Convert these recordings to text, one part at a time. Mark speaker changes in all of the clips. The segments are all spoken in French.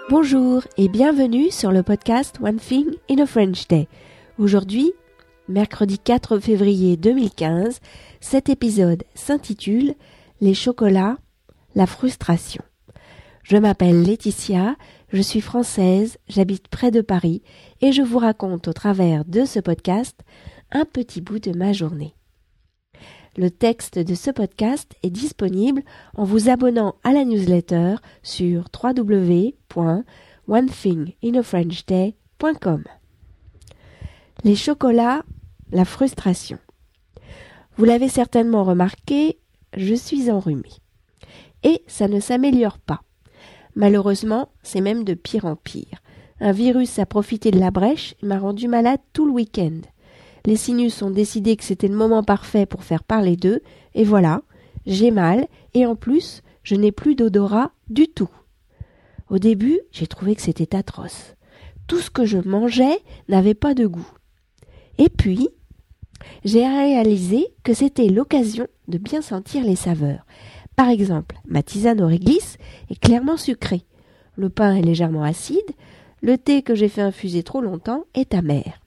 Speaker 1: Bonjour et bienvenue sur le podcast One Thing in a French Day. Aujourd'hui, mercredi 4 février 2015, cet épisode s'intitule « Les chocolats, la frustration ». Je m'appelle Laetitia, je suis française, j'habite près de Paris et je vous raconte au travers de ce podcast un petit bout de ma journée. Le texte de ce podcast est disponible en vous abonnant à la newsletter sur www.onethinginafrenchday.com. Les chocolats, la frustration. Vous l'avez certainement remarqué, je suis enrhumée. Et ça ne s'améliore pas. Malheureusement, c'est même de pire en pire. Un virus a profité de la brèche et m'a rendu malade tout le week-end. Les sinus ont décidé que c'était le moment parfait pour faire parler d'eux, et voilà, j'ai mal, et en plus, je n'ai plus d'odorat du tout. Au début, j'ai trouvé que c'était atroce. Tout ce que je mangeais n'avait pas de goût. Et puis, j'ai réalisé que c'était l'occasion de bien sentir les saveurs. Par exemple, ma tisane au réglisse est clairement sucrée. Le pain est légèrement acide. Le thé que j'ai fait infuser trop longtemps est amer.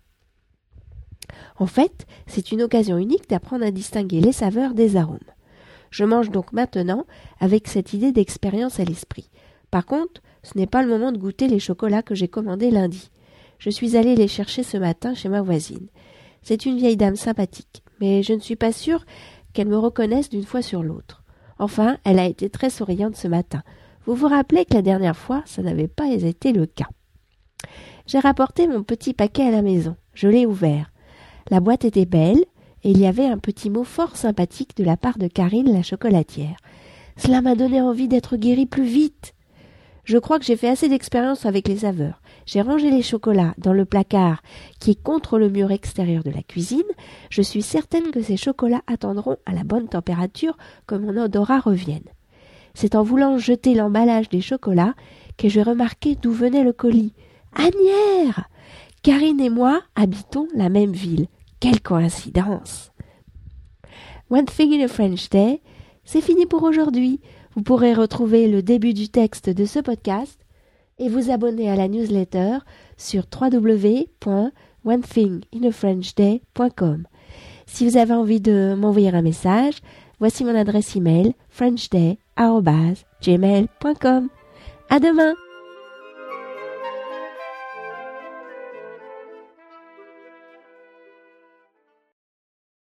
Speaker 1: En fait, c'est une occasion unique d'apprendre à distinguer les saveurs des arômes. Je mange donc maintenant avec cette idée d'expérience à l'esprit. Par contre, ce n'est pas le moment de goûter les chocolats que j'ai commandés lundi. Je suis allée les chercher ce matin chez ma voisine. C'est une vieille dame sympathique, mais je ne suis pas sûre qu'elle me reconnaisse d'une fois sur l'autre. Enfin, elle a été très souriante ce matin. Vous vous rappelez que la dernière fois, ça n'avait pas été le cas. J'ai rapporté mon petit paquet à la maison. Je l'ai ouvert. La boîte était belle et il y avait un petit mot fort sympathique de la part de Karine la chocolatière. Cela m'a donné envie d'être guérie plus vite. Je crois que j'ai fait assez d'expérience avec les saveurs. J'ai rangé les chocolats dans le placard qui est contre le mur extérieur de la cuisine. Je suis certaine que ces chocolats attendront à la bonne température que mon odorat revienne. C'est en voulant jeter l'emballage des chocolats que j'ai remarqué d'où venait le colis. Asnières! Karine et moi habitons la même ville. Quelle coïncidence! One Thing in a French Day, c'est fini pour aujourd'hui. Vous pourrez retrouver le début du texte de ce podcast et vous abonner à la newsletter sur www.onethinginafrenchday.com. Si vous avez envie de m'envoyer un message, voici mon adresse email frenchday@gmail.com. À demain!